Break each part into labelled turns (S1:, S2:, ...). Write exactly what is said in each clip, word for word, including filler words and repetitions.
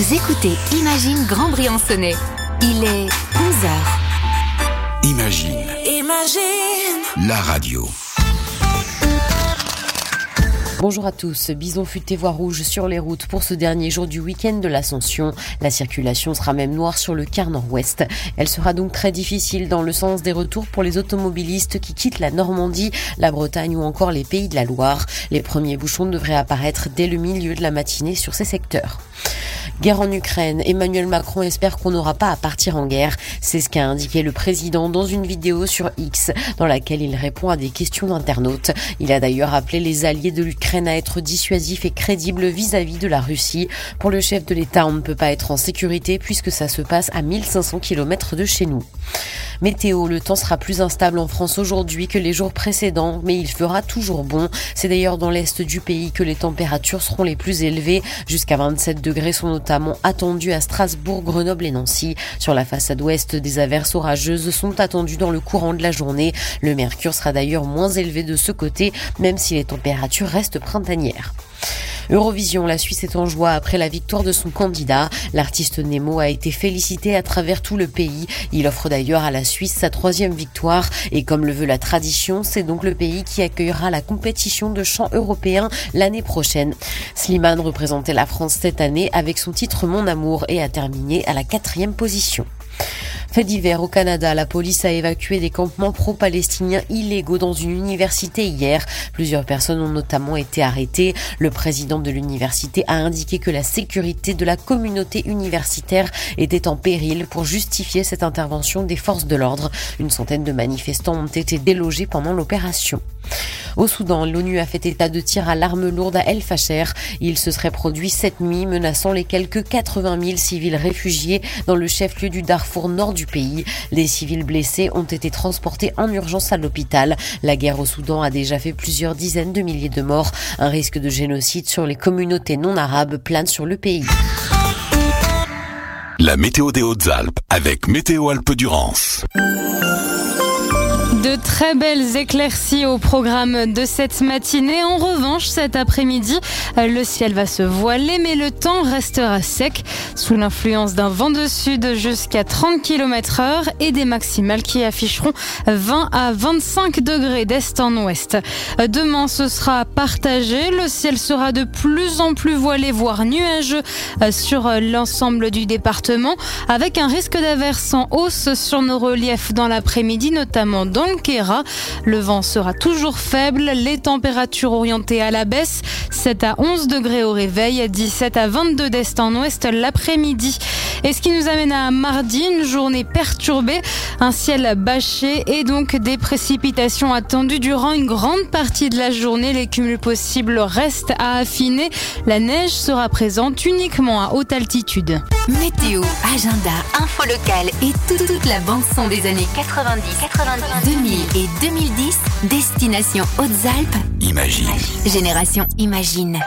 S1: Vous écoutez Imagine Grand Briançonnais. Il est onze heures.
S2: Imagine. Imagine. La radio.
S3: Bonjour à tous. Bison futé voie rouge sur les routes pour ce dernier jour du week-end de l'Ascension. La circulation sera même noire sur le quart nord-ouest. Elle sera donc très difficile dans le sens des retours pour les automobilistes qui quittent la Normandie, la Bretagne ou encore les Pays de la Loire. Les premiers bouchons devraient apparaître dès le milieu de la matinée sur ces secteurs. Guerre en Ukraine. Emmanuel Macron espère qu'on n'aura pas à partir en guerre. C'est ce qu'a indiqué le président dans une vidéo sur X, dans laquelle il répond à des questions d'internautes. Il a d'ailleurs appelé les alliés de l'Ukraine à être dissuasifs et crédibles vis-à-vis de la Russie. Pour le chef de l'État, on ne peut pas être en sécurité puisque ça se passe à mille cinq cents kilomètres de chez nous. Météo, le temps sera plus instable en France aujourd'hui que les jours précédents, mais il fera toujours bon. C'est d'ailleurs dans l'est du pays que les températures seront les plus élevées. Jusqu'à vingt-sept degrés sont notamment attendus à Strasbourg, Grenoble et Nancy. Sur la façade ouest, des averses orageuses sont attendues dans le courant de la journée. Le mercure sera d'ailleurs moins élevé de ce côté, même si les températures restent printanières. Eurovision, la Suisse est en joie après la victoire de son candidat. L'artiste Nemo a été félicité à travers tout le pays. Il offre d'ailleurs à la Suisse sa troisième victoire. Et comme le veut la tradition, c'est donc le pays qui accueillera la compétition de chant européen l'année prochaine. Slimane représentait la France cette année avec son titre Mon Amour et a terminé à la quatrième position. Fait divers au Canada, la police a évacué des campements pro-palestiniens illégaux dans une université hier. Plusieurs personnes ont notamment été arrêtées. Le président de l'université a indiqué que la sécurité de la communauté universitaire était en péril pour justifier cette intervention des forces de l'ordre. Une centaine de manifestants ont été délogés pendant l'opération. Au Soudan, l'ONU a fait état de tirs à l'arme lourde à El Fasher. Il se serait produit cette nuit, menaçant les quelques quatre-vingt mille civils réfugiés dans le chef-lieu du Darfour nord du pays. Les civils blessés ont été transportés en urgence à l'hôpital. La guerre au Soudan a déjà fait plusieurs dizaines de milliers de morts. Un risque de génocide sur les communautés non arabes plane sur le pays.
S2: La météo des Hautes-Alpes avec Météo Alpes-Durance.
S4: De très belles éclaircies au programme de cette matinée. En revanche, cet après-midi, le ciel va se voiler, mais le temps restera sec sous l'influence d'un vent de sud jusqu'à trente kilomètres heure et des maximales qui afficheront vingt à vingt-cinq degrés d'est en ouest. Demain, ce sera partagé. Le ciel sera de plus en plus voilé, voire nuageux sur l'ensemble du département, avec un risque d'averse en hausse sur nos reliefs dans l'après-midi, notamment dans le Kéra. Le vent sera toujours faible, les températures orientées à la baisse, sept à onze degrés au réveil, dix-sept à vingt-deux d'est en ouest l'après-midi. Et ce qui nous amène à mardi, une journée perturbée, un ciel bâché et donc des précipitations attendues durant une grande partie de la journée. Les cumuls possibles restent à affiner. La neige sera présente uniquement à haute altitude.
S1: Météo, agenda, info locale et toute, toute la bande-son des années quatre-vingt-dix, quatre-vingt-dix, deux mille et deux mille dix, destination Hautes-Alpes.
S2: Imagine.
S1: Génération Imagine.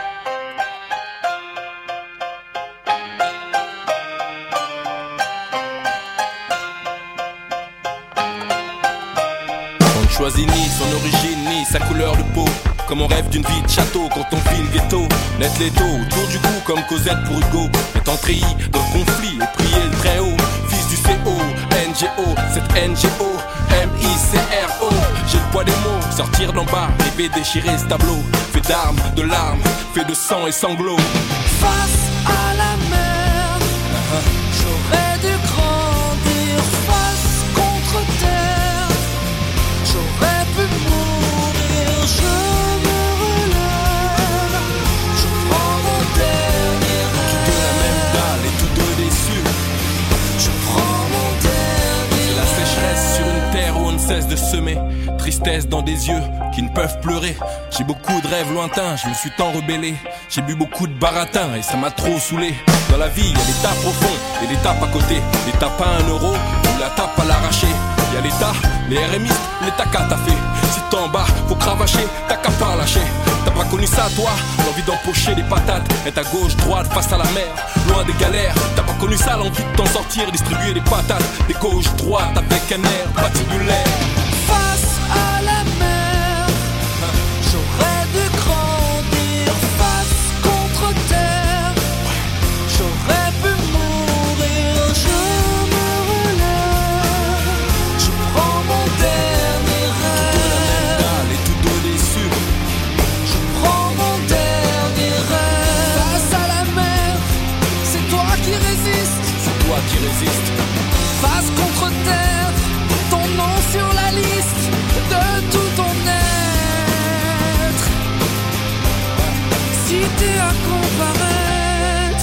S5: On ne choisit ni son origine ni sa couleur de peau. Comme on rêve d'une vie de château quand on vit le ghetto. Net les taux autour du cou comme Cosette pour Hugo. Étant treillis dans le conflit et prier le très haut. Fils du C O, N G O, cette N G O, M I C R O. J'ai le poids des mots, sortir d'en bas, rêver déchirer ce tableau. Fait d'armes, de larmes, fait de sang et sanglots.
S6: Face à la mer, uh-huh. J'aurais dû grandir face contre terre. J'aurais pu mourir, je me relève. Je prends mon dernier rêve.
S5: Quitter la même dalle et tous deux déçus.
S6: Je prends mon dernier
S5: C'est la sécheresse sur une terre où on ne cesse de semer. Tristesse dans des yeux qui ne peuvent pleurer. J'ai beaucoup de rêves lointains, je me suis tant rebellé. J'ai bu beaucoup de baratin et ça m'a trop saoulé. Dans la vie, il y a l'étape au fond et l'étape à côté. L'étape à un euro ou la tape à l'arracher. Il y a l'État, les R M I, l'État qu'a taffé. Si t'es en bas, faut cravacher, t'as qu'à pas lâcher. T'as pas connu ça toi, l'envie d'empocher des patates. Être à gauche, droite, face à la mer, loin des galères. T'as pas connu ça, l'envie de t'en sortir et distribuer des patates. Des gauche, droite, avec un air patibulaire.
S6: face à la mer. J'aurais dû grandir face contre terre. J'aurais pu habitué à comparaître.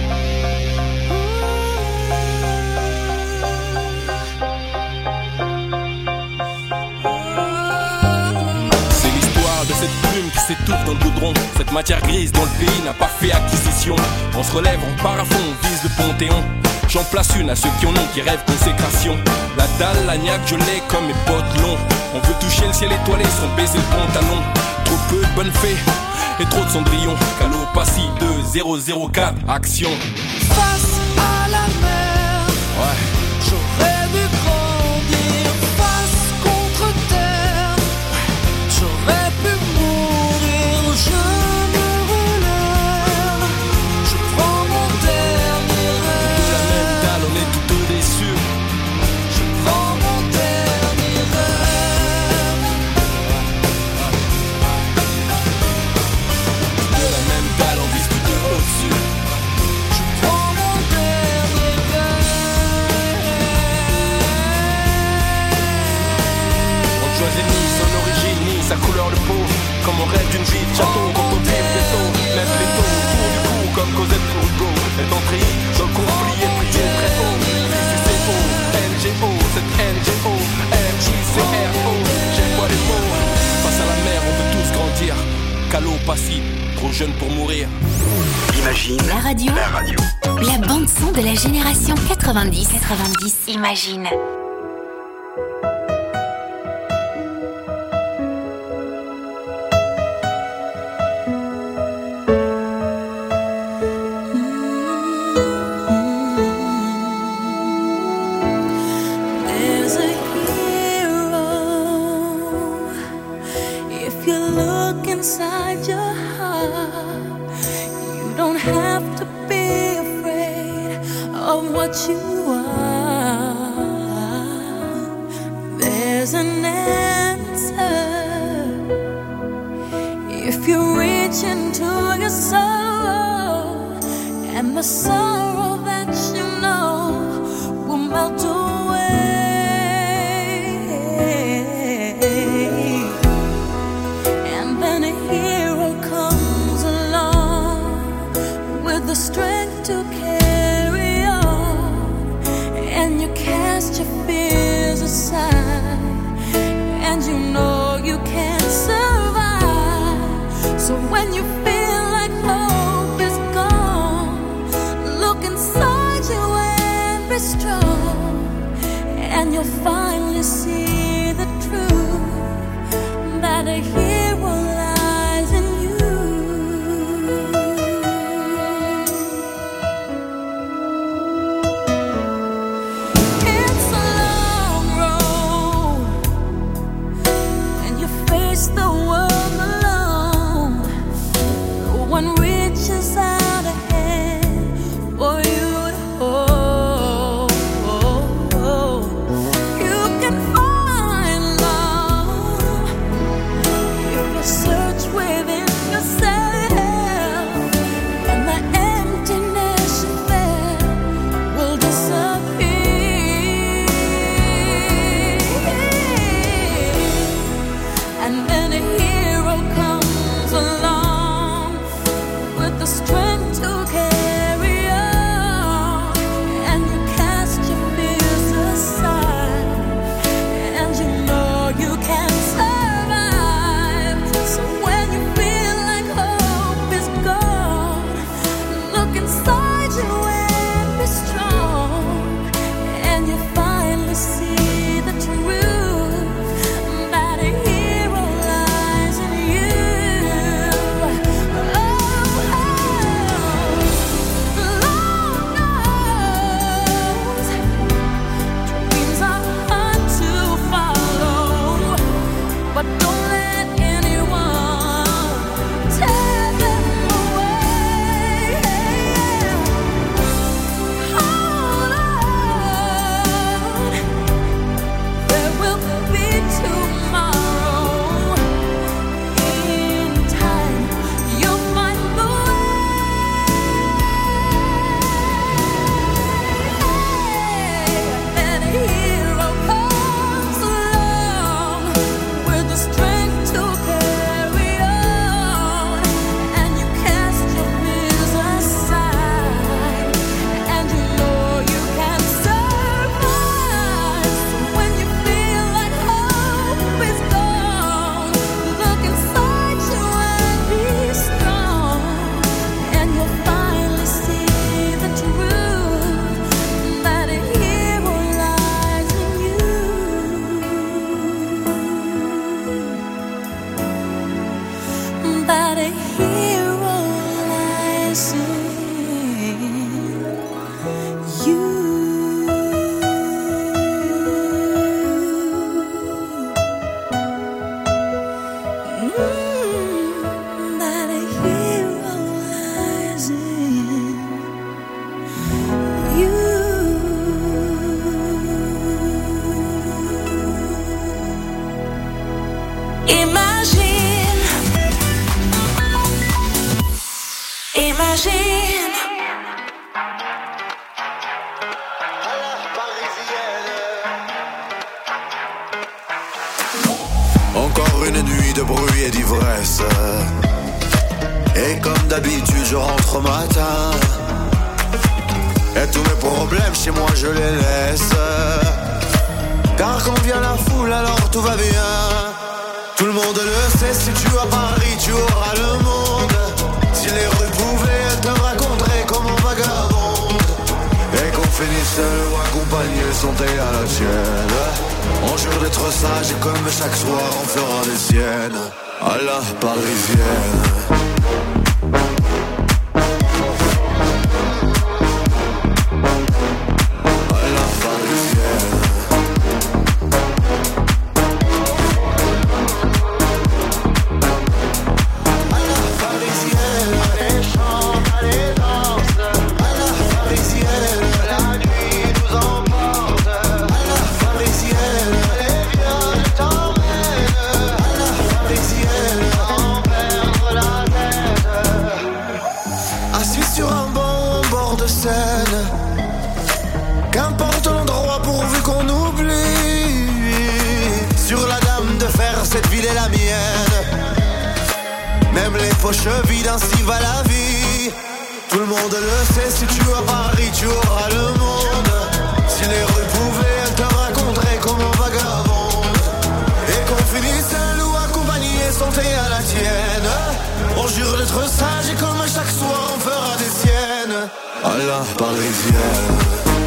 S5: C'est l'histoire de cette plume qui s'étouffe dans le goudron, cette matière grise dont le pays n'a pas fait acquisition. On se relève, on part à fond, on vise le Panthéon. J'en place une à ceux qui en ont, qui rêvent consécration. La dalle, l'agnac, je l'ai comme mes potes longs. On veut toucher le ciel étoilé sans baiser le pantalon. Trop peu de bonnes fées et trop de cendrillons. Calopassie deux zéro zéro quatre, action.
S6: Face à la mer,
S5: Ouais.
S6: j'aurais dû grandir. Face contre terre, j'aurais pu mourir. Je me relève, je prends mon dernier
S5: De la même
S6: rêve.
S5: dalle, on est tout au-dessus.
S6: Je prends mon dernier rêve.
S5: De la même dalle, on vise tout au-dessus.
S6: Je prends mon dernier rêve.
S5: On ne choisit ni son origine, ni sa couleur de peau. Comme on rêve d'une vie de château, quand on vive des taux. Lève les taux autour du cou, comme Cosette pour Hugo. Est entrée dans le conflit et prié très haut. Ici c'est O, N G O, c'est N G O, M J C R O. J'aime pas les mots. Face à la mer, on veut tous grandir. Calopassie, trop jeune pour mourir.
S2: Imagine
S1: La radio,
S2: la radio.
S1: la bande-son de la génération quatre-vingt-dix. quatre-vingt-dix, Imagine.
S6: There's a hero. If you look inside your heart, you don't have to be afraid of what you are. There's an answer. If you reach into your soul, and the sorrow that you know will melt away. And then a hero comes along with the strength to carry on. And you cast your fears aside, and you know you can survive. So when you feel like hope is gone, look inside you and be strong, and you'll finally see the truth that a hero lies in you. It's a long road, and you face the world alone. No one reaches out a hand for you to hold. You can fall
S7: Encore une nuit de bruit et d'ivresse. Et comme d'habitude je rentre au matin. Et tous mes problèmes chez moi je les laisse. Car quand vient la foule alors tout va bien. Tout le monde le sait, si tu as Paris tu auras le monde. Si les rues pouvaient te raconter comme on vagabonde. Et qu'on finisse seul ou accompagné, santé à la tienne. On jure d'être sage et comme chaque soir on fera des siennes. À la parisienne. Qu'importe l'endroit pourvu qu'on oublie. Sur la dame de fer, cette ville est la mienne. Même les poches vides, ainsi va la vie. Tout le monde le sait, si tu as Paris, tu auras le monde. Si les rues pouvaient te raconter comme on vagabonde. Et qu'on finisse seul ou accompagné, santé à la tienne. On jure d'être sage et comme chaque soir on fera des siennes. À la parisienne.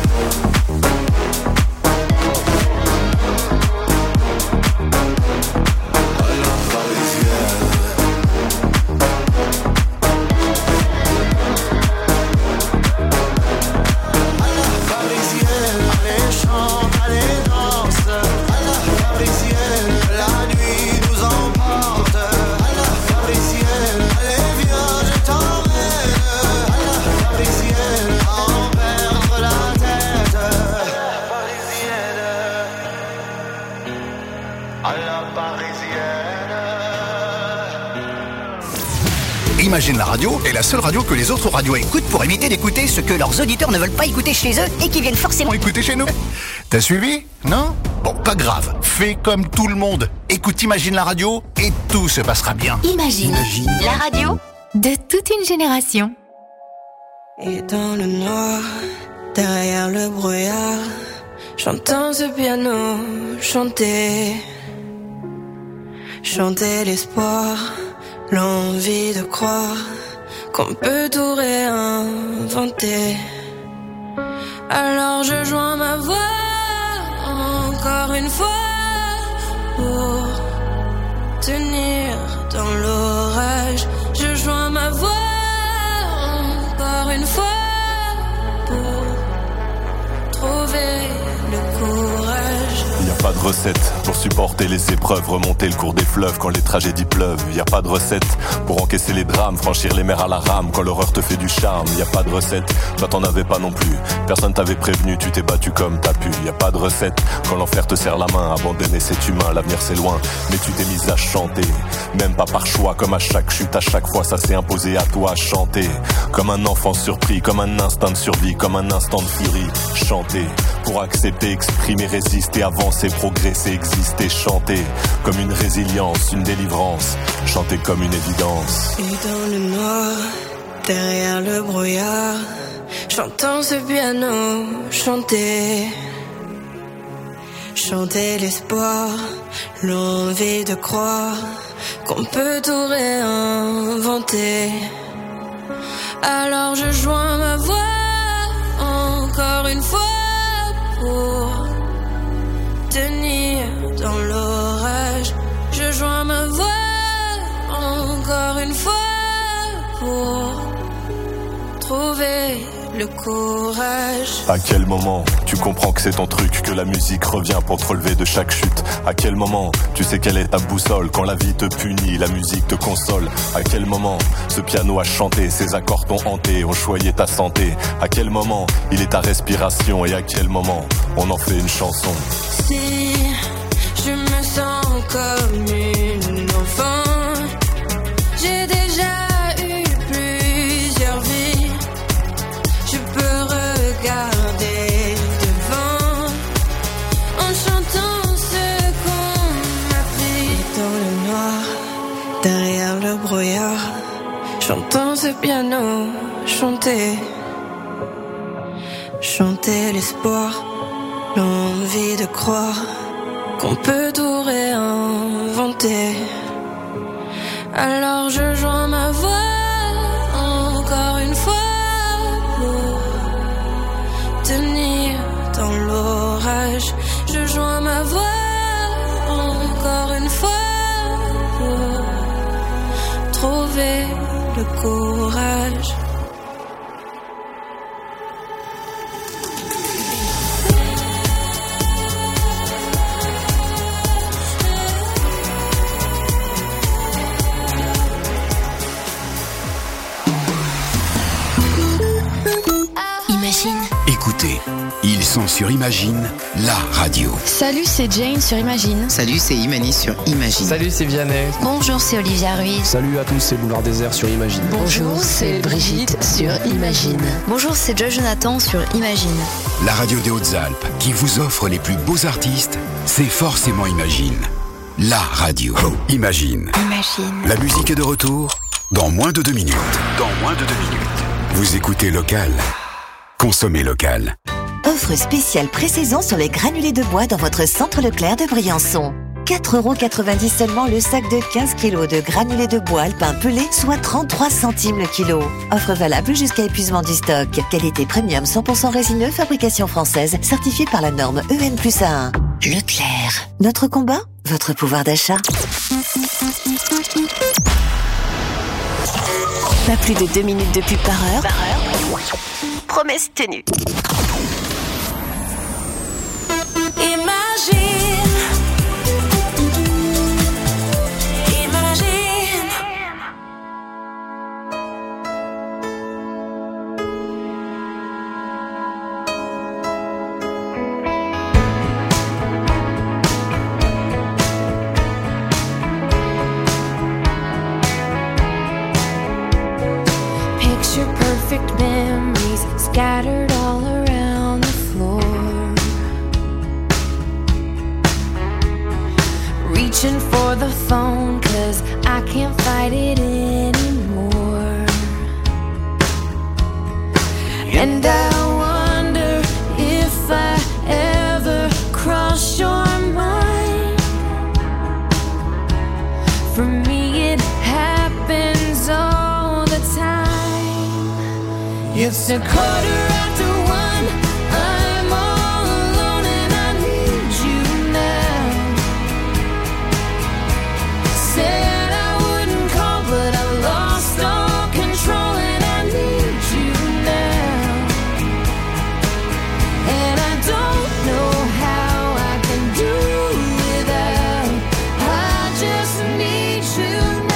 S8: Imagine la radio est la seule radio que les autres radios écoutent pour éviter d'écouter ce que leurs auditeurs ne veulent pas écouter chez eux et qui viennent forcément écouter chez nous. T'as suivi? Non? Bon, pas grave. Fais comme tout le monde. Écoute Imagine la radio et tout se passera bien.
S1: Imagine, Imagine. La radio de toute une génération.
S9: Et dans le noir, derrière le brouillard, j'entends ce piano chanter. Chanter l'espoir, l'envie de croire qu'on peut tout réinventer. Alors je joins ma voix encore une fois pour tenir dans l'orage. Je joins ma voix encore une fois pour trouver le courage.
S10: Y a pas de recette pour supporter les épreuves, remonter le cours des fleuves quand les tragédies pleuvent. Y a pas de recette pour encaisser les drames, franchir les mers à la rame quand l'horreur te fait du charme. Y a pas de recette, toi t'en avais pas non plus. Personne t'avait prévenu, tu t'es battu comme t'as pu. Y a pas de recette quand l'enfer te serre la main, abandonner c'est humain, l'avenir c'est loin. Mais tu t'es mise à chanter, même pas par choix, comme à chaque chute, à chaque fois ça s'est imposé à toi. Chanter comme un enfant surpris, comme un instinct de survie, comme un instant de furie. Chanter pour accepter, exprimer, résister, avancer, progresser, exister. Chanter comme une résilience, une délivrance. Chanter comme une évidence.
S9: Et dans le noir, derrière le brouillard, j'entends ce piano chanter. Chanter l'espoir, l'envie de croire qu'on peut tout réinventer. Alors je joins ma voix encore une fois pour tenir dans l'orage. Je joins ma voix encore une fois pour trouver le courage.
S10: À quel moment tu comprends que c'est ton truc, que la musique revient pour te relever de chaque chute? À quel moment tu sais quelle est ta boussole? Quand la vie te punit, la musique te console. À quel moment ce piano a chanté, ses accords t'ont hanté, ont choyé ta santé? À quel moment il est ta respiration? Et à quel moment on en fait une chanson?
S9: Si je me sens comme une enfant, j'ai déjà eu plusieurs vies. Je peux regarder devant en chantant ce qu'on m'a pris. Dans le noir, derrière le brouillard, j'entends ce piano chanter. Chanter l'espoir, l'envie de croire qu'on peut tout réinventer. Alors je joins ma voix encore une fois pour tenir dans l'orage. Je joins ma voix encore une fois pour trouver le courage.
S2: Écoutez, ils sont sur Imagine, la radio.
S11: Salut, c'est Jane sur Imagine.
S12: Salut, c'est Imani sur Imagine.
S13: Salut, c'est Vianney.
S11: Bonjour, c'est Olivia Ruiz.
S13: Salut à tous, c'est Boulevard Désert sur Imagine.
S11: Bonjour, c'est Brigitte sur Imagine.
S14: Bonjour, c'est Joy Jonathan sur Imagine.
S2: La radio des Hautes-Alpes qui vous offre les plus beaux artistes, c'est forcément Imagine. La radio. Oh, Imagine.
S14: Imagine.
S2: La musique est de retour dans moins de deux minutes. Dans moins de deux minutes. Vous écoutez Local. Consommez local.
S15: Offre spéciale pré-saison sur les granulés de bois dans votre centre Leclerc de Briançon. quatre euros quatre-vingt-dix seulement le sac de quinze kilos de granulés de bois alpin pelé, soit trente-trois centimes le kilo. Offre valable jusqu'à épuisement du stock. Qualité premium cent pour cent résineux, fabrication française, certifiée par la norme E N plus A un. Leclerc. Notre combat, votre pouvoir d'achat.
S1: Pas plus de deux minutes de pub par heure. Par heure. Promesse tenue.
S9: Imagine, imagine.
S6: Picture perfect memories scattered all around the floor. Reaching for the phone 'cause I can't fight it anymore. And I wonder if I ever cross your mind. For me it happens all the time. It's a quarter after one, I'm all alone and I need you now. Said I wouldn't call but I lost all control and I need you now. And I don't know how I can do without. I just need you now.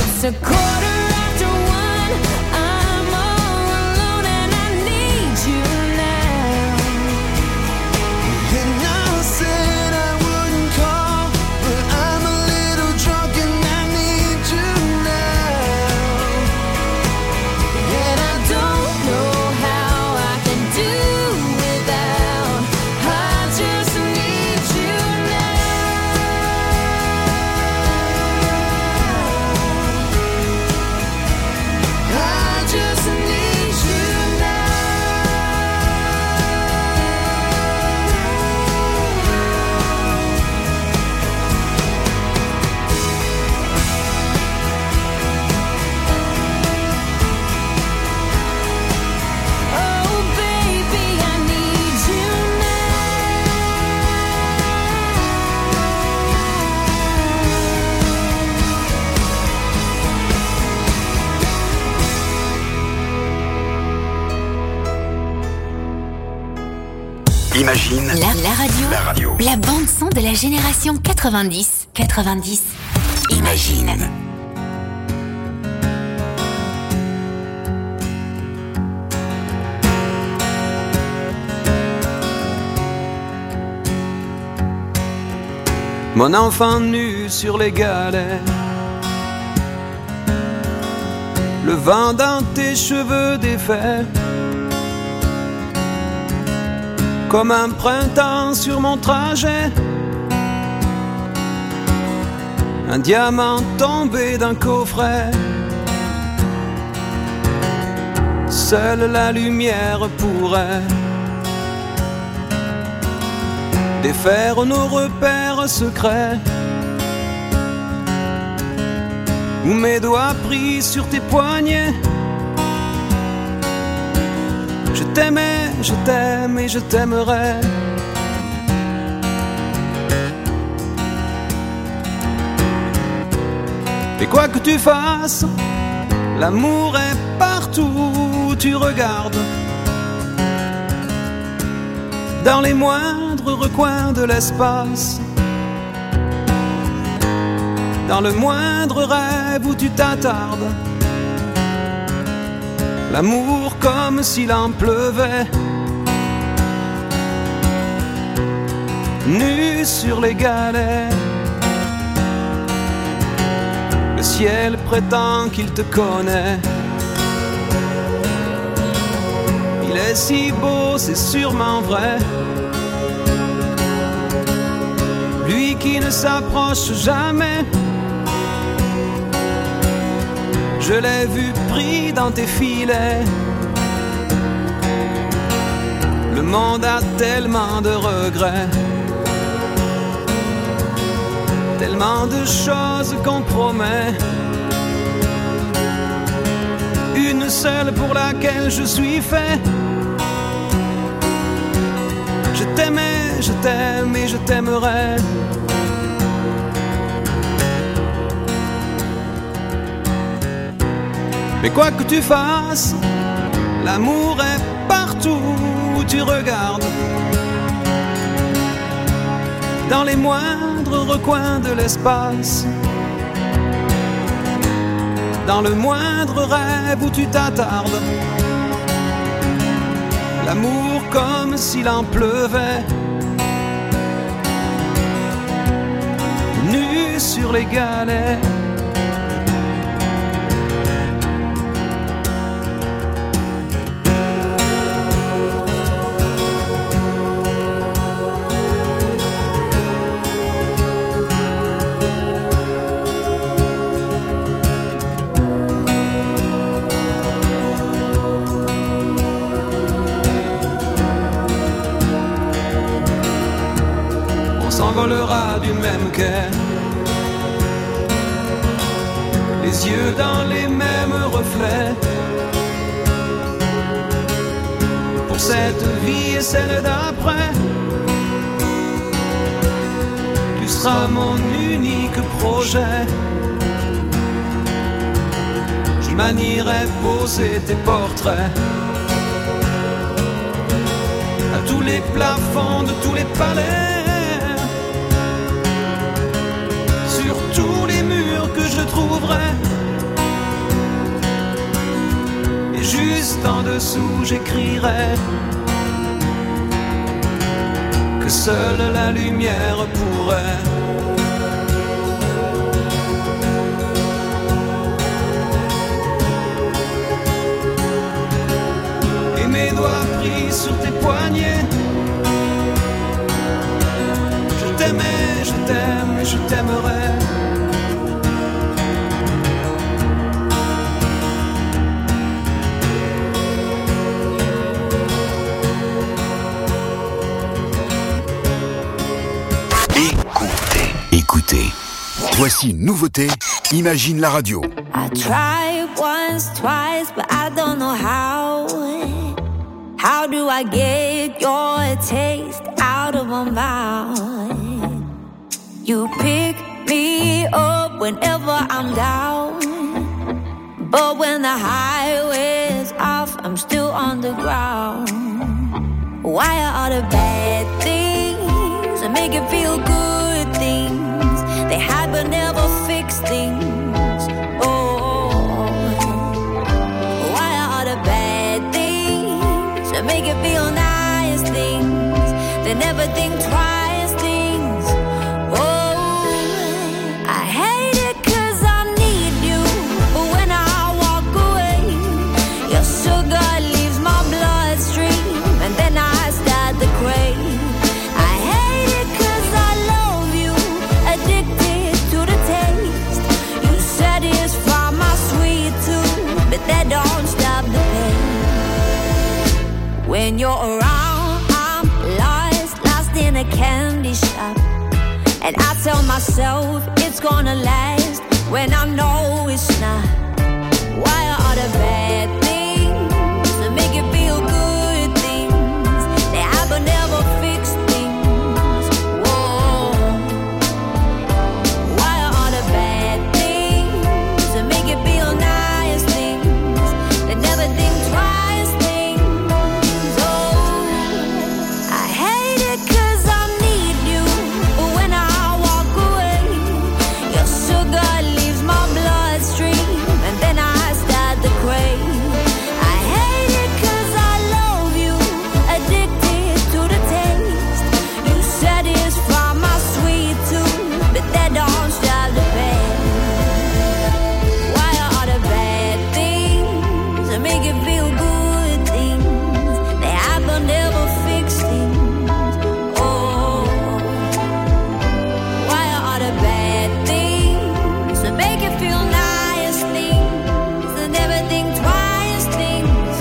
S9: It's a quarter after one. I'm all alone and I need you now.
S16: And I said I wouldn't call, but I'm a little drunk and I need you now.
S9: And I don't know how I can do without. I just need you now. I just need you Oh baby, I need you
S2: Imagine
S1: La, la radio.
S2: La radio.
S1: La bande son de la génération quatre-vingt-dix. quatre-vingt-dix.
S2: Imagine.
S17: Mon enfant nu sur les galets, le vent dans tes cheveux défaits, comme un printemps sur mon trajet, un diamant tombé d'un coffret. Seule la lumière pourrait défaire nos repères secrets, où mes doigts pris sur tes poignets. Je t'aimais, je t'aime et je t'aimerai. Et quoi que tu fasses, l'amour est partout où tu regardes, dans les moindres recoins de l'espace, dans le moindre rêve où tu t'attardes. L'amour comme s'il en pleuvait, nu sur les galets. Le ciel prétend qu'il te connaît. Il est si beau, c'est sûrement vrai. Lui qui ne s'approche jamais. Je l'ai vu pris dans tes filets. Le monde a tellement de regrets, tellement de choses qu'on promet. Une seule pour laquelle je suis fait. Je t'aimais, je t'aime et je t'aimerai. Mais quoi que tu fasses, l'amour est partout où tu regardes, dans les moindres recoins de l'espace, dans le moindre rêve où tu t'attardes. L'amour comme s'il en pleuvait, nu sur les galets. S'envolera du même quai, les yeux dans les mêmes reflets. Pour cette vie et celle d'après, tu seras mon unique projet. Je manierai poser tes portraits à tous les plafonds de tous les palais, tous les murs que je trouverai. tout en dessous j'écrirai que seule la lumière pourrait et mes doigts pris sur tes poignets. Je t'aimais, je t'aime et je t'aimerai.
S2: Écoutez, voici une nouveauté, Imagine la radio.
S6: I tried once, twice, but I don't know how. How do I get your taste out of my mouth? You pick me up whenever I'm down, but when the highway's off, I'm still on the ground. Why are all the bad things that make it feel good things? They hide but never fix things. Oh, why are all the bad things that make it feel nice things? They never think twice things. Oh, I hate it 'cause I need you, but when I walk away, your sugar leaves my bloodstream, and then I start to crave. I hate it 'cause I love you, addicted to the taste. You satisfy my sweet tooth, but that don't stop the pain. When you're around, I'm lost, lost in a candy shop, and I tell myself it's gonna last when I know it's not. Why are all the bad things that make it feel good things? They have but never fix things. Whoa. Why are all the bad things that make it feel nice things? They never think twice things. Oh, I hate it 'cause I need you, but when I walk away, your sugar leaves my bloodstream, and then I start to crave. I hate it 'cause I love you, addicted to the taste. You satisfy my sweet tooth, but that don't stop the pain. Why are all the bad things that make it feel good things? They have but never fix things. Oh, why are all the bad things that make it feel nice things? They never think twice things.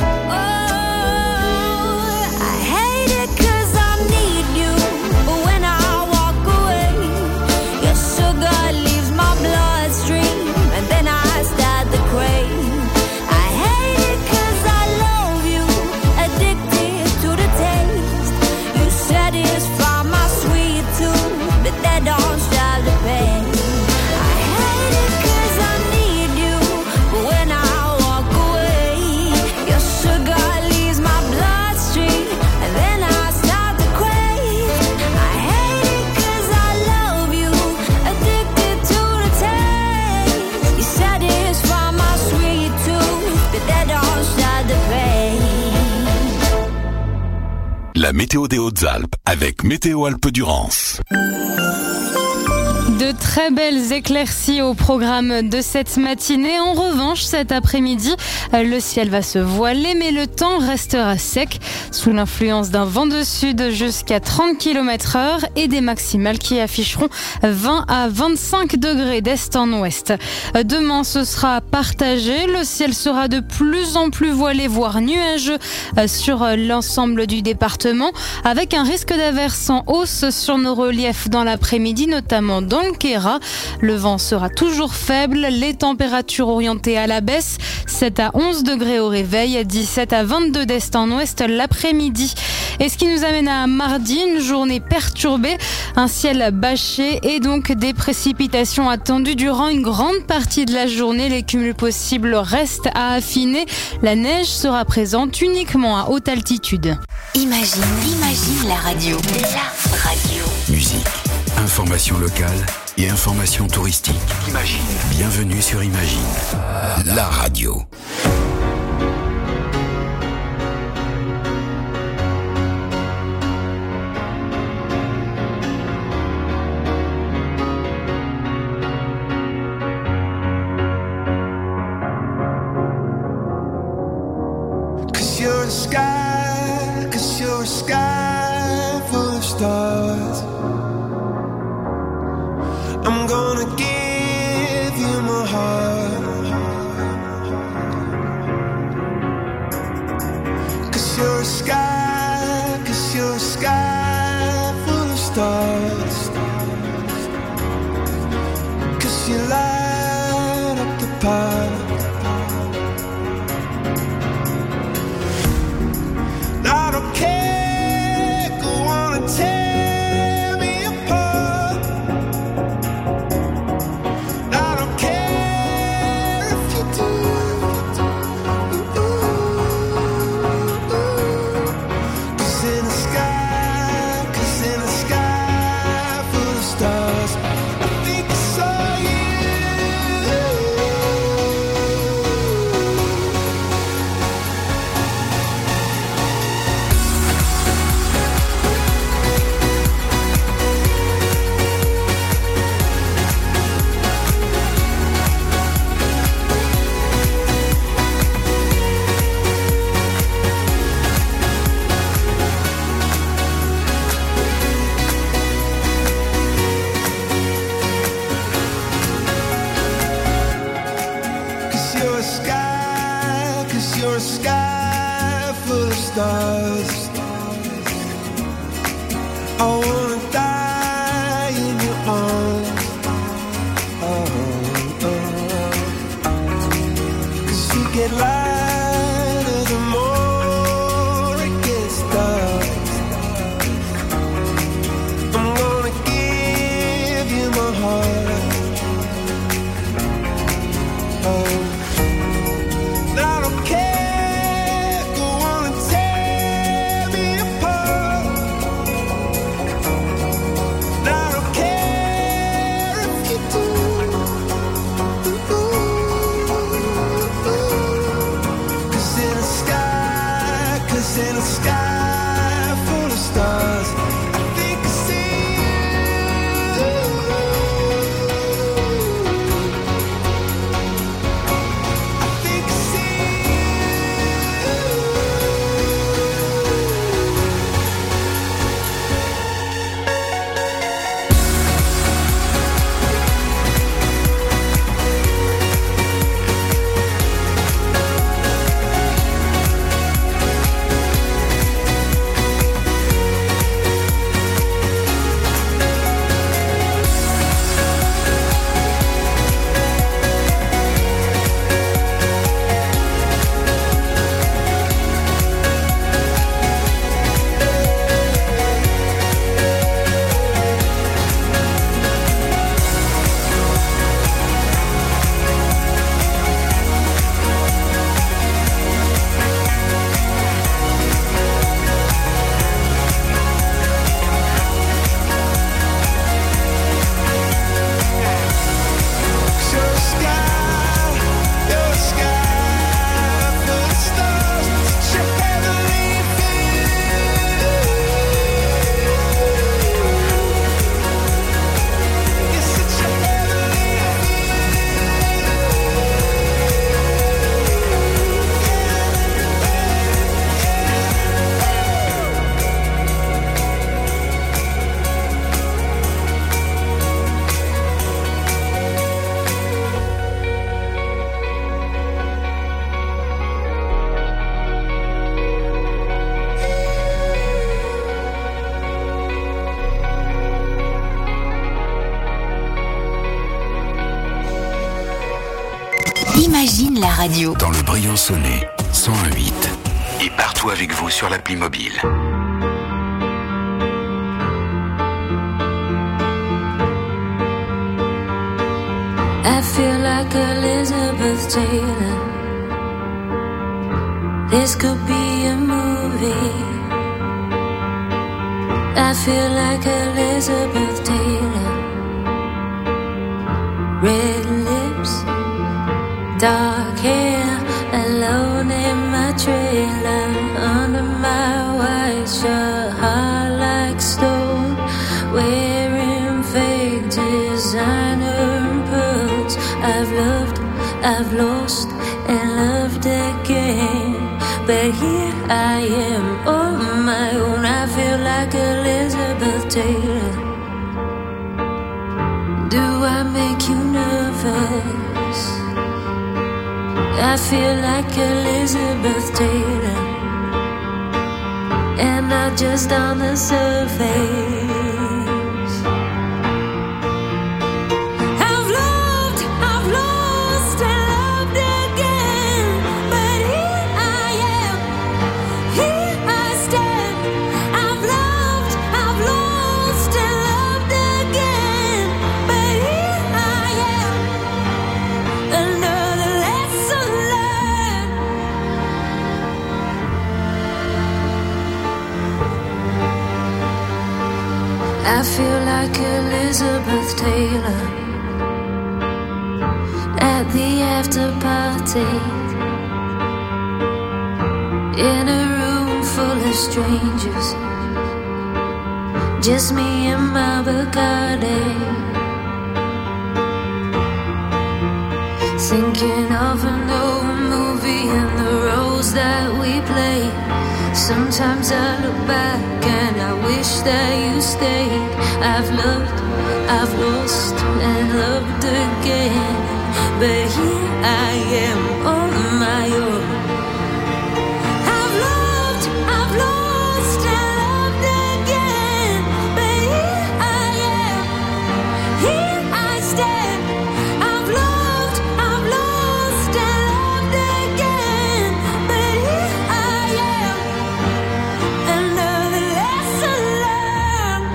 S6: Oh, I hate it 'cause I need you, but when I walk away, your sugar leaves my bloodstream, and then I start to crave. I hate it 'cause I love you, addicted to the taste. You satisfy my sweet tooth, but that don't stop the pain. I hate it 'cause I need you, but when I walk away, your sugar leaves my bloodstream, and then I start to crave. I hate it 'cause I love you, addicted to the taste. You satisfy my sweet tooth, but that don't stop the pain.
S2: La météo des Hautes-Alpes avec Météo Alpes-Durance.
S4: De très belles éclaircies au programme de cette matinée. En revanche, cet après-midi, le ciel va se voiler, mais le temps restera sec sous l'influence d'un vent de sud jusqu'à trente kilomètres heure et des maximales qui afficheront vingt à vingt-cinq degrés d'est en ouest. Demain, ce sera partagé. Le ciel sera de plus en plus voilé, voire nuageux sur l'ensemble du département, avec un risque d'averse en hausse sur nos reliefs dans l'après-midi, notamment dans le Kéra. Le vent sera toujours faible, les températures orientées à la baisse, sept à onze degrés au réveil, dix-sept à vingt-deux d'est en ouest l'après-midi. Et ce qui nous amène à mardi, une journée perturbée, un ciel bâché et donc des précipitations attendues durant une grande partie de la journée. Les cumuls possibles restent à affiner. La neige sera présente uniquement à haute altitude.
S1: Imagine, imagine la radio. La radio.
S2: Musique, information locale et information touristique. Imagine. Bienvenue sur Imagine, la radio.
S16: sky, 'cause you're a sky full of stars. I'm gonna give you my heart, 'cause you're a sky, 'cause you're a sky full of stars. 'Cause you light up the park. I don't care, go on and tear me apart. I don't care if you do. Cause in the sky, cause in the sky full of stars, I think I saw you. Cause you're a sky, cause you're a sky full of stars. I wanna die in your arms. Oh, oh. Cause you get lighter the more it gets dark. I'm gonna give you my heart. Oh. I don't care, go on and tear me apart. I don't care if you do. Cause in the sky, cause in the sky full of stars, I think I see you.
S1: Imagine la radio.
S2: Dans le Briançonnais, cent un virgule huit. Et partout avec vous sur l'appli mobile.
S9: I feel like Elizabeth Taylor. This could be a movie. I feel like Elizabeth Taylor. Red lips, dark hair, alone in my trailer, under my white shirt, hard like stone, wearing fake designer pearls. I've loved, I've lost, and loved again. but here I am on my own. I feel like Elizabeth Taylor. Do I make you nervous? I feel like Elizabeth Taylor, and not just on the surface. I feel like Elizabeth Taylor at the after party, in a room full of strangers, just me and my Bacardi, thinking of an old movie and the roles that we play. Sometimes I look back and I wish that you stayed. I've loved, I've lost and loved again, but here I am on my own. I've loved, I've lost and loved again, but here I am, here I stand. I've loved, I've lost and loved again, but here I am. Another lesson learned.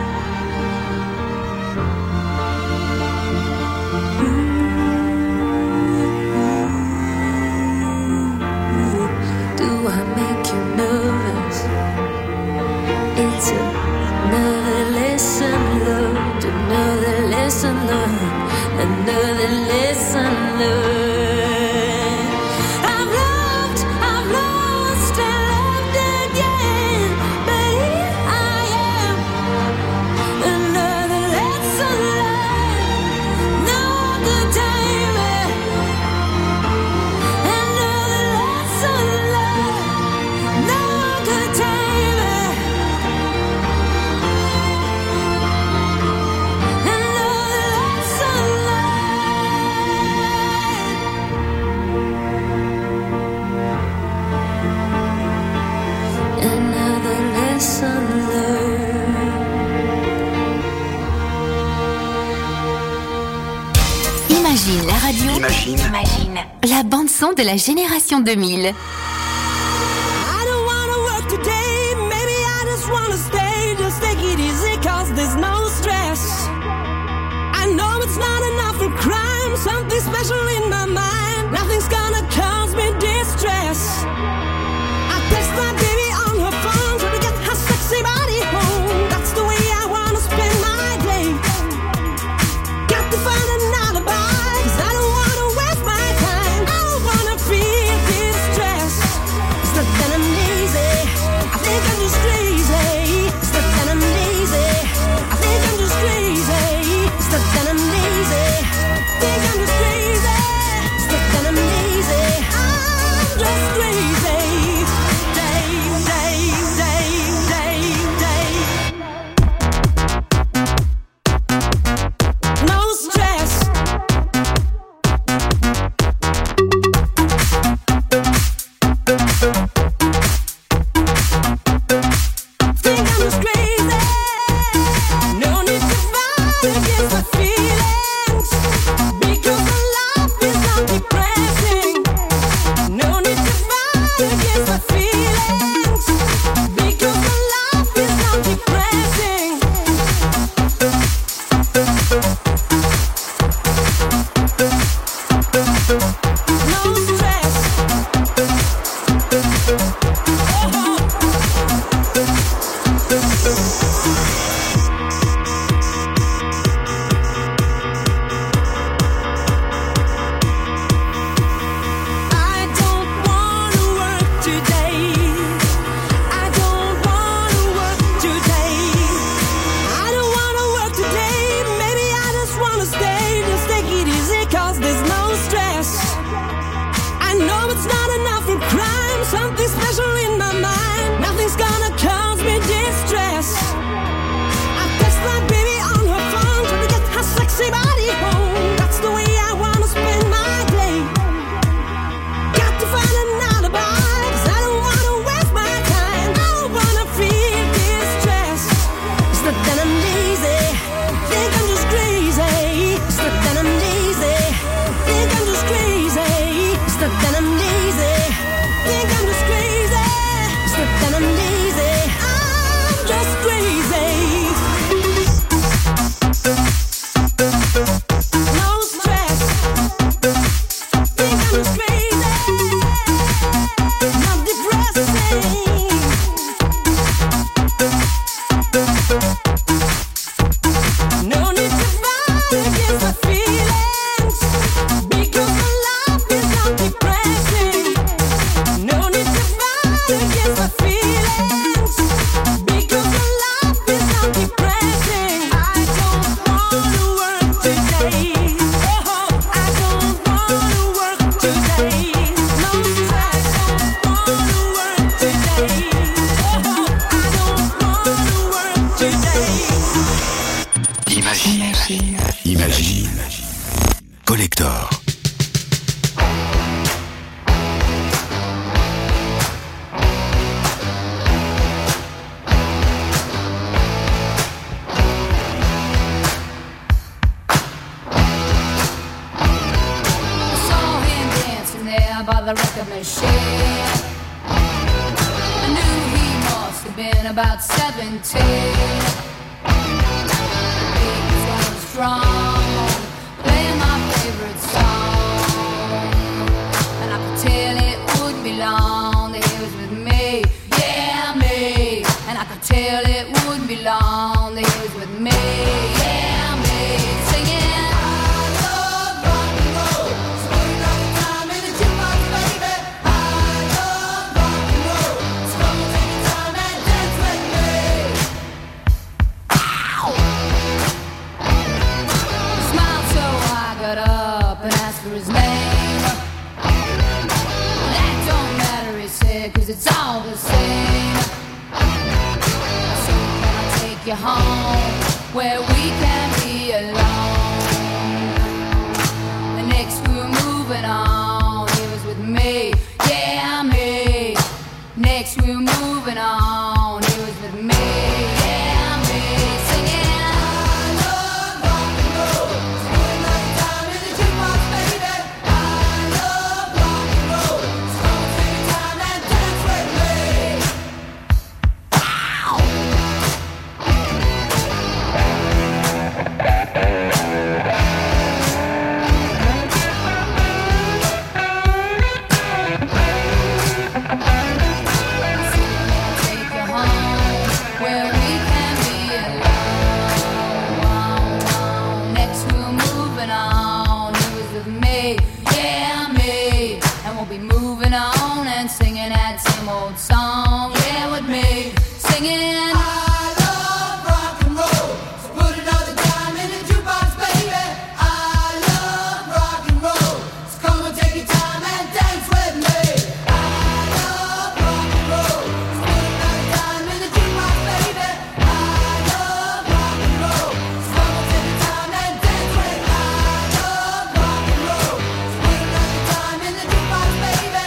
S9: Do I make you nervous? It's another lesson learned. Another lesson learned. Another lesson learned. I've loved, I've lost and loved again, but here I am. Another lesson learned. No good timing. Another lesson learned. No good timing. Another lesson learned. Another lesson learned.
S1: Imagine la radio. Imagine. Imagine. La bande son de la génération deux mille.
S16: I don't wanna work today, maybe I just wanna stay. Just take it easy cause there's no stress. I know it's not enough for crime, something special in my mind. Nothing's gonna cause me distress. I text my baby on her phone, try to get her sexy body home. That's the way I wanna spend my day. Got to find an alibi, cause I don't wanna waste my time. I don't wanna feel distress. It's not that I'm lazy, I think I'm just crazy. It's not that I'm lazy, I think I'm just crazy. It's not that I'm lazy, I think I'm just crazy. It's not that I'm lazy, I'm just crazy. Day, day, day, day, day. No stress. Think I'm just crazy. No need to fight against my feelings, because my life is not depressing. No need to fight against my feelings, because my life is not depressing. No stress. I don't wanna work today. I don't wanna work today. I don't wanna work today. Maybe I just wanna stay. Just take it easy cause there's no stress. I know it's not enough for crime. Something special
S18: by the record machine. I knew he must have been about seventeen. He was going strong, playing my favorite song, and I could tell it wouldn't be long that he was with me, yeah me. And I could tell it wouldn't be long that he was with me, yeah me. Singing. His name. That don't matter, he said, cause it's all the same. So can I take you home where we can be alone? And next we were moving on, he was with me, yeah me. Next we were moving on, he was with me, yeah me. Singing. Singing that same old song, yeah, with me, singing. I love rock and roll, so put another dime in the jukebox, baby. I love rock and roll, so come and take your time and dance with me. I love rock and roll, so put another dime in the jukebox, baby. I love rock and roll, so come and take your time and dance with me. I love rock and roll, so put another dime in the jukebox, baby.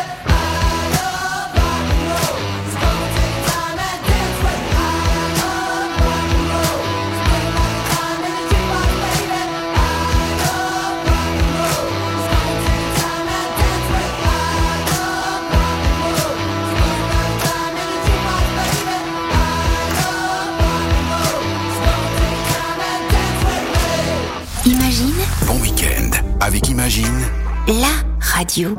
S1: Imagine.
S2: Bon week-end avec Imagine.
S1: La radio.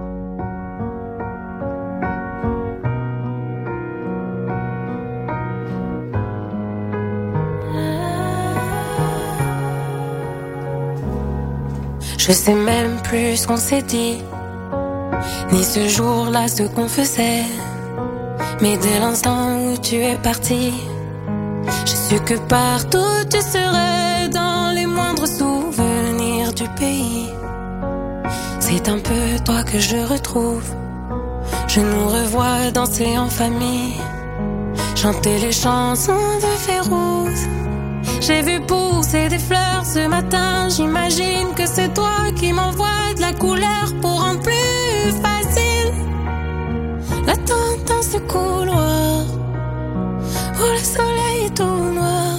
S19: Je sais même plus ce qu'on s'est dit, ni ce jour-là ce qu'on faisait. Mais dès l'instant où tu es parti, j'ai su que partout tu serais, dans les moindres souvenirs du pays. C'est un peu toi que je retrouve. Je nous revois danser en famille, chanter les chansons de Férouz. J'ai vu pousser des fleurs ce matin, j'imagine que c'est toi qui m'envoies de la couleur pour rendre plus facile l'attente dans ce couloir où le soleil est tout noir.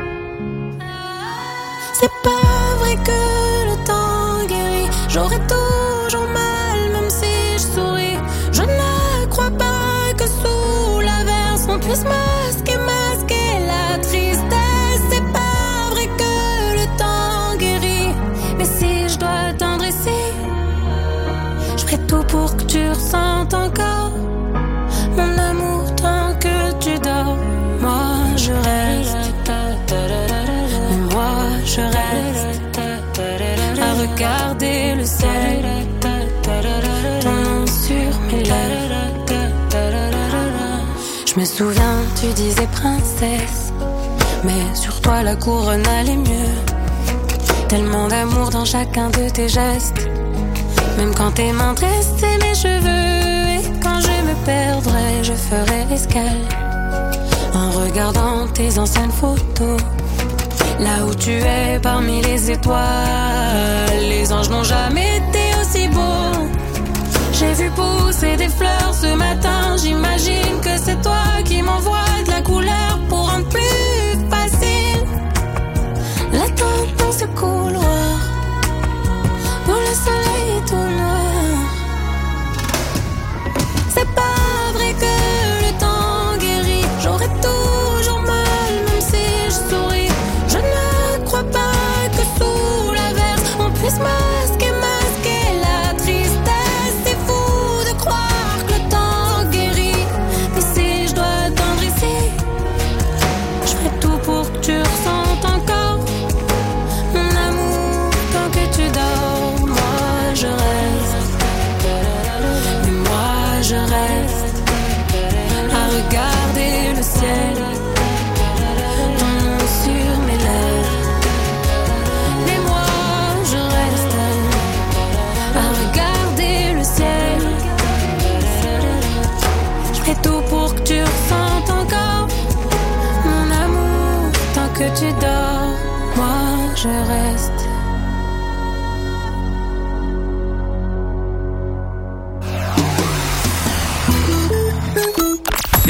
S19: C'est pas vrai que le temps guérit, j'aurai toujours mal même si je souris. Je ne crois pas que sous l'averse on puisse masquer, masquer la tristesse. C'est pas vrai que le temps guérit, mais si je dois attendre ici, je ferai tout pour que tu ressentes encore mon amour tant que tu dors. Moi je reste, mais moi je reste à regarder le ciel, ton nom sur mes lèvres. Je me souviens, tu disais princesse, mais sur toi la couronne allait mieux. Tellement d'amour dans chacun de tes gestes, même quand tes mains dressaient mes cheveux. Et quand je me perdrai, je ferai escale en regardant tes anciennes photos, là où tu es parmi les étoiles. Les anges n'ont jamais été aussi beaux. J'ai vu pousser des fleurs ce matin, j'imagine que c'est toi qui m'envoies de la couleur pour rendre plus facile l'attente dans ce couloir où le soleil est tout noir.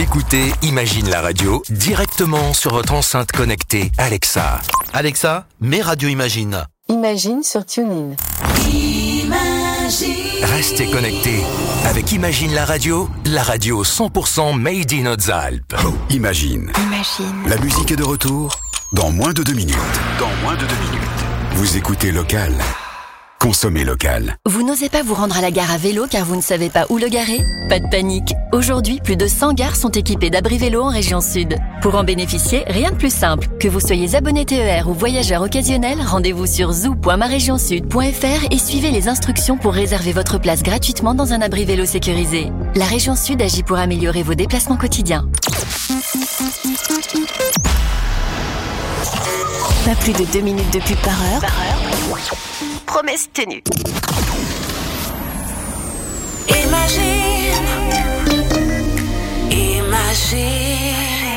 S20: écoutez Imagine la radio directement sur votre enceinte connectée Alexa. Alexa, mets Radio Imagine.
S3: Imagine sur TuneIn.
S18: Imagine.
S20: Restez connectés. Avec Imagine la radio, la radio cent pour cent made in Hautes-Alpes.
S2: Oh, Imagine.
S11: Imagine.
S2: La musique est de retour dans moins de deux minutes. Dans moins de deux minutes. Vous écoutez local. Consommez local.
S11: Vous n'osez pas vous rendre à la gare à vélo car vous ne savez pas où le garer ? Pas de panique. Aujourd'hui, plus de cent gares sont équipées d'abris vélo en région sud. Pour en bénéficier, rien de plus simple. Que vous soyez abonné T E R ou voyageur occasionnel, rendez-vous sur zoo point ma région sud point f r et suivez les instructions pour réserver votre place gratuitement dans un abri vélo sécurisé. La région sud agit pour améliorer vos déplacements quotidiens. Pas plus de deux minutes de pub par heure. Par heure. Promesse tenue.
S18: Imagine, imagine.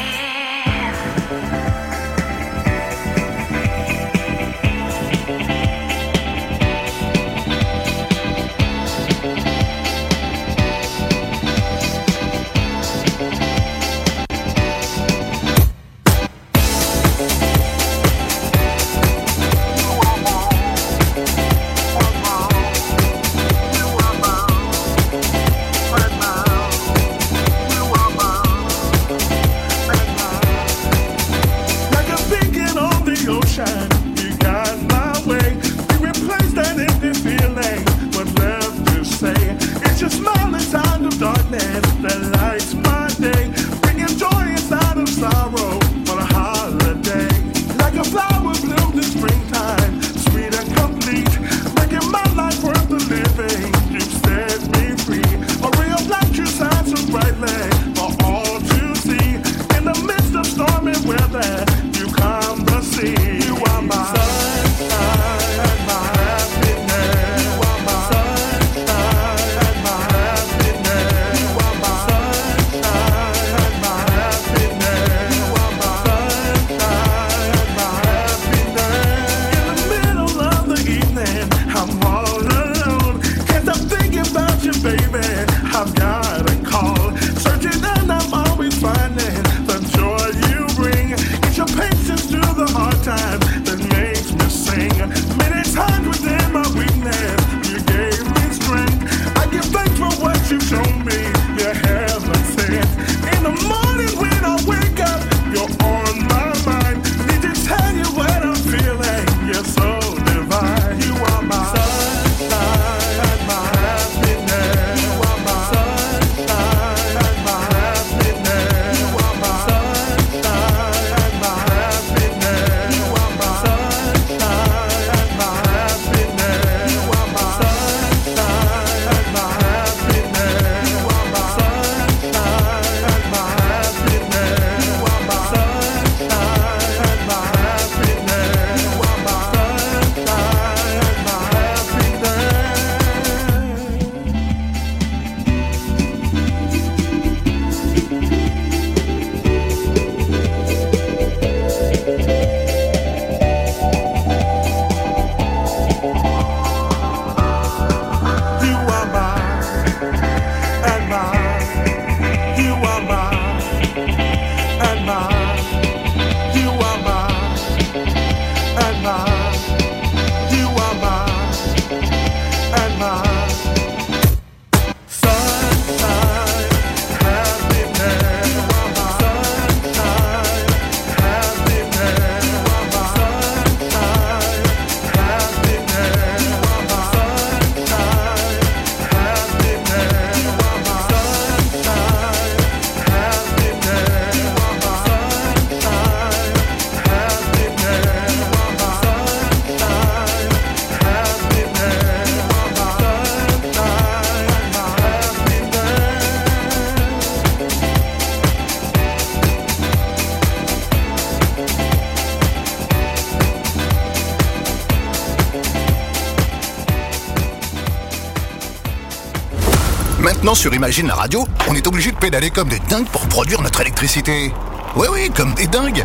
S8: Maintenant, sur Imagine la radio, on est obligé de pédaler comme des dingues pour produire notre électricité. Oui, oui, comme des dingues.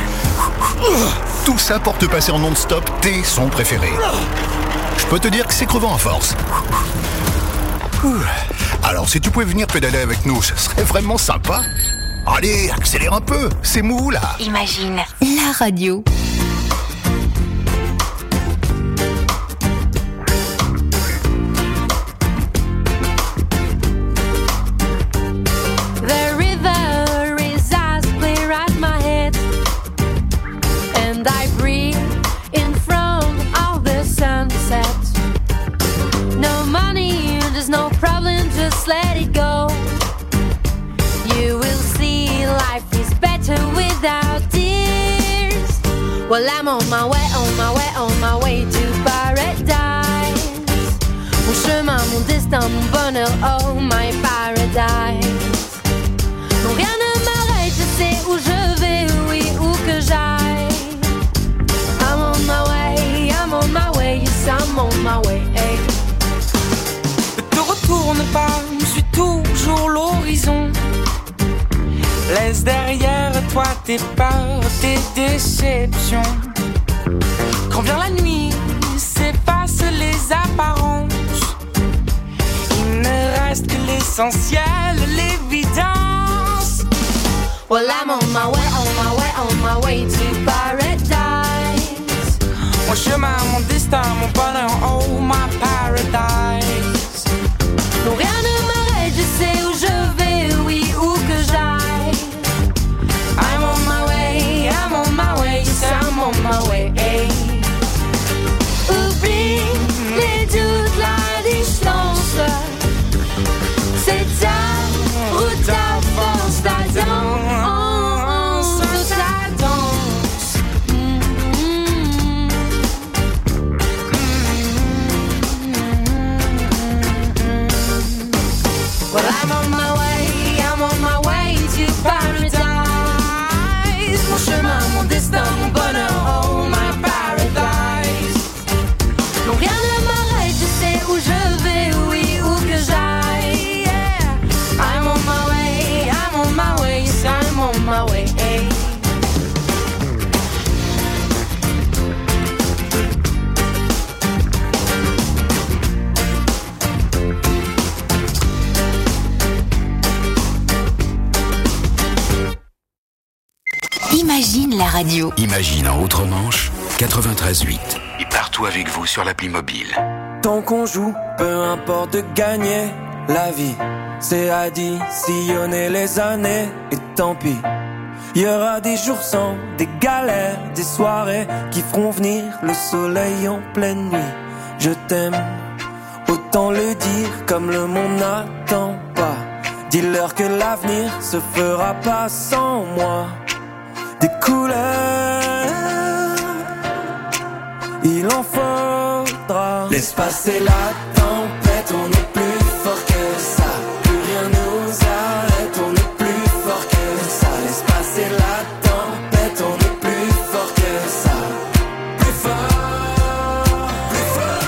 S8: Tout ça pour te passer en non-stop tes sons préférés. Je peux te dire que c'est crevant à force. Alors, si tu pouvais venir pédaler avec nous, ce serait vraiment sympa. Allez, accélère un peu, c'est mou là.
S1: Imagine la radio.
S19: The river is as clear as my head, and I breathe in front of the sunset. No money, there's no problem, just let it go. You will see life is better without tears. Well, I'm on my way, on my way, on my way to paradise. Mon chemin, mon destin, mon bonheur, oh my paradise. Non, rien ne m'arrête, je sais où je vais, oui, où que j'aille. I'm on my way, I'm on my way, yes, I'm on my way, hey.
S17: Ne te retourne pas, suis toujours l'horizon. Laisse derrière toi tes peurs, tes déceptions. Quand vient la nuit, s'effacent les apparences. Il ne reste que l'essentiel, l'évidence.
S19: Well, I'm on my way, on my way, on my way to paradise.
S17: Mon chemin, mon destin, mon bonheur, oh my paradise.
S19: Non, rien ne m'arrête, je sais où je vais, oui, où que j'aille. I'm on my way, I'm on my way, yes, I'm on my way, hey. Oublie les doutes, la distance. C'est ta route, ta force, ta danse, ta danse. Mm-hmm. Well, I'm on my way, I'm on my way to paradise. Mon chemin, mon destin, mon bonheur, oh my paradise. Non, rien ne m'arrête, je sais où je vais, oui, où que j'aille, yeah. I'm on my way, I'm on my way, yes, I'm on my way, hey.
S1: Imagine la radio.
S2: Imagine en Outre-Manche, quatre-vingt-treize huit. Et partout avec vous sur l'appli mobile.
S17: Tant qu'on joue, peu importe de gagner la vie, c'est additionner les années et tant pis. Il y aura des jours sans, des galères, des soirées qui feront venir le soleil en pleine nuit. Je t'aime, autant le dire comme le monde n'attend pas. Dis-leur que l'avenir se fera pas sans moi. Des couleurs, il en faudra. Laisse passer la tempête, on est plus fort que ça. Plus rien nous arrête, on est plus fort que ça. Laisse passer la tempête, on est plus fort que ça. Plus fort, plus fort.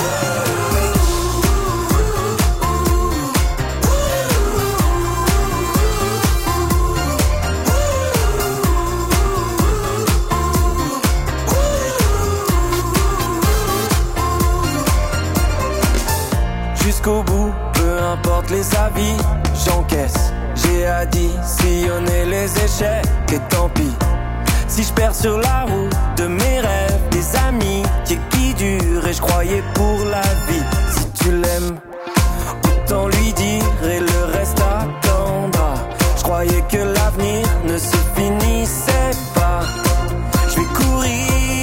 S17: Jusqu'au bout, peu importe les avis, j'encaisse. J'ai additionné les échecs et tant pis. Si je perds sur la route de mes rêves, des amis qui, qui durent et je croyais pour la vie. Si tu l'aimes, autant lui dire et le reste attendra. Je croyais que l'avenir ne se finissait pas. Je vais courir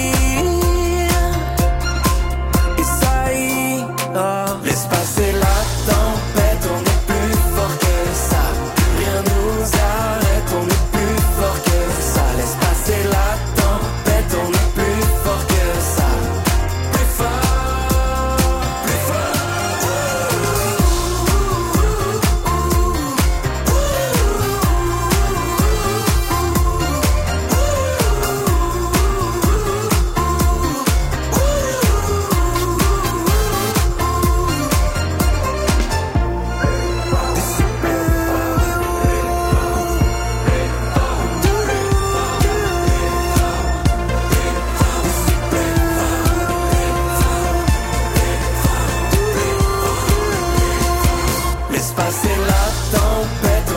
S17: et ça ira. Laisse passer la tempête, on est plus fort que ça. Plus rien nous arrête, on est plus fort que ça. Laisse passer la tempête, on est plus fort que ça. Plus fort, plus fort. Laisse passer la tempête,